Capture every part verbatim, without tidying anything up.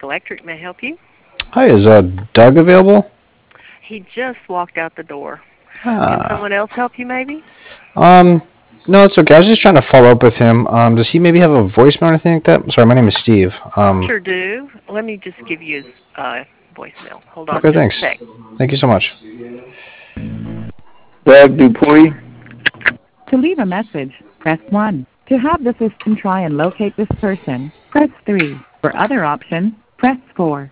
Electric may I help you. Hi, is uh, Doug available? He just walked out the door. Can Ah, someone else help you maybe? um, no, it's okay. I was just trying to follow up with him. Um, does he maybe have a voicemail or anything like that? Sorry, my name is Steve. Um, Sure do. Let me just give you his uh, voicemail. Hold on okay, just a thanks. sec. Thank you so much. Doug Dupuy. To leave a message, press one. To have the system try and locate this person, press three. For other options, press four.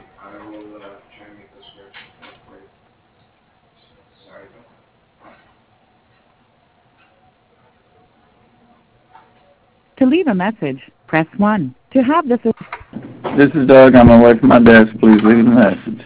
To leave a message, press one. To have the system... This is Doug. I'm away from my desk. Please leave a message.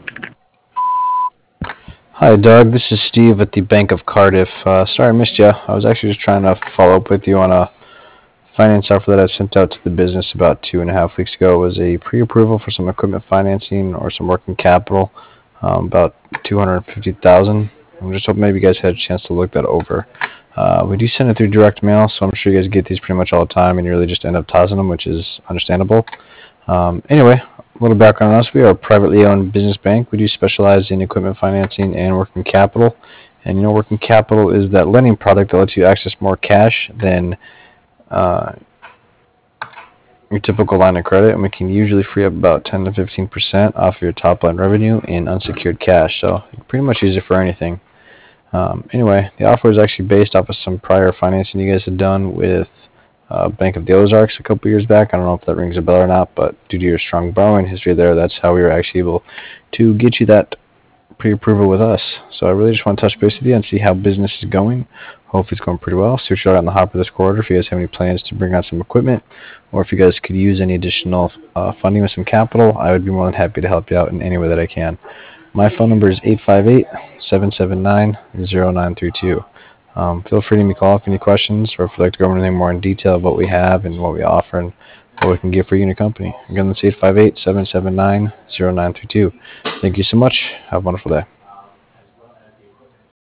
Hi, Doug. This is Steve at the Bank of Cardiff. Uh, sorry I missed you. I was actually just trying to follow up with you on a finance offer that I sent out to the business about two and a half weeks ago. It was a pre-approval for some equipment financing or some working capital, um, about two hundred fifty thousand dollars. I'm just hoping maybe you guys had a chance to look that over. Uh, we do send it through direct mail, so I'm sure you guys get these pretty much all the time, and you really just end up tossing them, which is understandable. Um, anyway, a little background on us. We are a privately owned business bank. We do specialize in equipment financing and working capital. And you know, working capital is that lending product that lets you access more cash than uh, your typical line of credit, and we can usually free up about ten to fifteen percent off your top line revenue in unsecured cash. So you can pretty much use it for anything. Um, anyway, the offer is actually based off of some prior financing you guys had done with uh, Bank of the Ozarks a couple years back. I don't know if that rings a bell or not, but due to your strong borrowing history there, that's how we were actually able to get you that pre-approval with us. So I really just want to touch base with you and see how business is going. Hopefully it's going pretty well. See what you got on the hopper this quarter. If you guys have any plans to bring on some equipment, or if you guys could use any additional uh, funding with some capital, I would be more than happy to help you out in any way that I can. My phone number is eight five eight, seven seven nine, zero nine three two. Um, feel free to give me a call if you have any questions, or if you'd like to go over anything more in detail of what we have and what we offer and what we can get for you and your company. Again, that's eight five eight, seven seven nine, zero nine three two. Thank you so much. Have a wonderful day.